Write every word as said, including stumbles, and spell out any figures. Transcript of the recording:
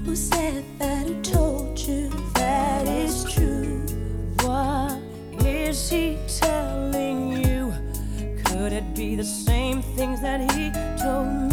Who said that? Who told you that is true? What is he telling you? Could it be the same things that he told me?